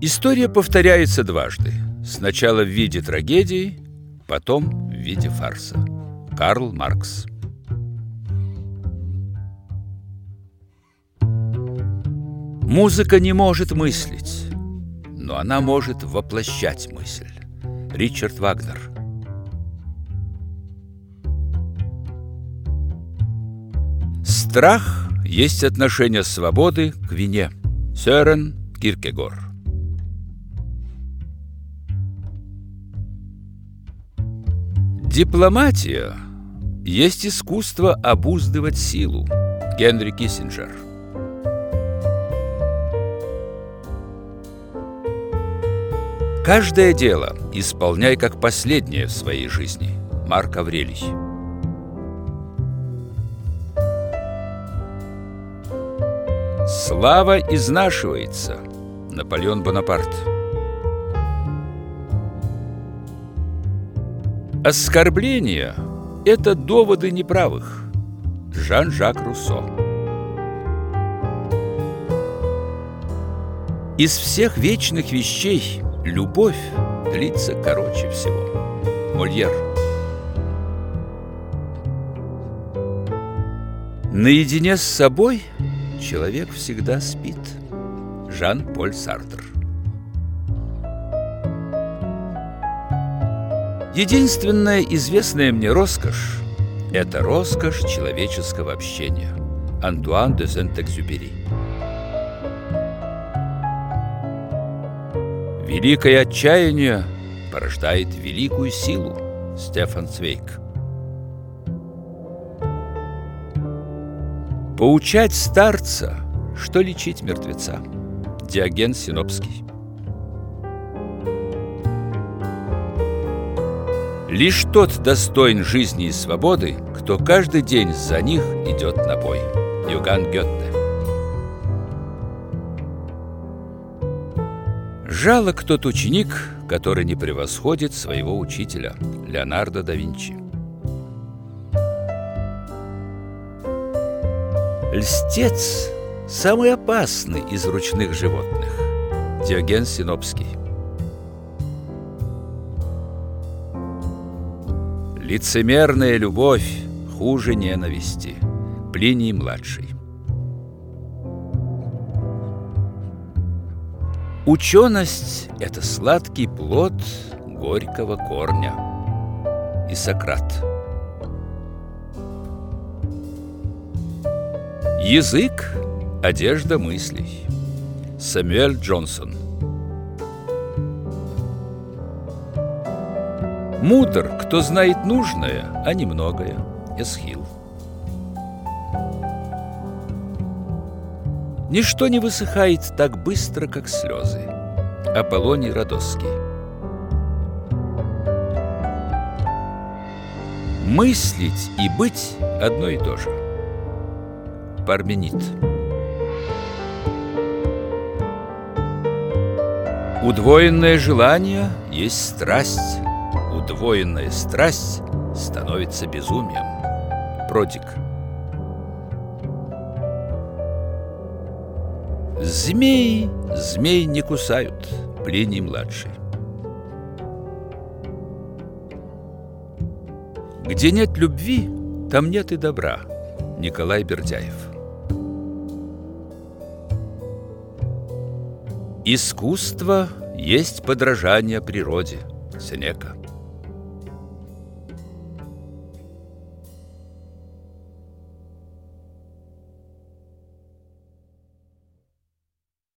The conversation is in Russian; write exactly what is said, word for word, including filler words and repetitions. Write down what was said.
История повторяется дважды. Сначала в виде трагедии, потом в виде фарса. Карл Маркс. Музыка не может мыслить, но она может воплощать мысль. Ричард Вагнер. Страх есть отношение свободы к вине. Сёрен Киркегор. Дипломатия есть искусство обуздывать силу. Генри Киссинджер. Каждое дело исполняй как последнее в своей жизни. Марк Аврелий. Слава изнашивается. Наполеон Бонапарт. Оскорбления – это доводы неправых. Жан-Жак Руссо. Из всех вечных вещей любовь длится короче всего. Мольер. Наедине с собой человек всегда спит. Жан-Поль Сартр. Единственная известная мне роскошь – это роскошь человеческого общения. Антуан де Сент-Экзюпери. Великое отчаяние порождает великую силу. Стефан Цвейг. Поучать старца, что лечить мертвеца. Диоген Синопский. Лишь тот достоин жизни и свободы, кто каждый день за них идет на бой. Иоганн Гёте. Жалок тот ученик, который не превосходит своего учителя. Леонардо да Винчи. Льстец – самый опасный из ручных животных. Диоген Синопский. Лицемерная любовь хуже ненависти. Плиний-младший. Ученость – это сладкий плод горького корня. Исократ. Язык – одежда мыслей. Сэмюэль Джонсон. Мудр, кто знает нужное, а не многое. Эсхил. Ничто не высыхает так быстро, как слезы. Аполлоний Родосский. Мыслить и быть одно и то же. Парменид. Удвоенное желание есть страсть. Удвоенная страсть становится безумием. Продик. Змеи змей не кусают. Плиний-младший. Где нет любви, там нет и добра. Николай Бердяев. Искусство есть подражание природе. Сенека.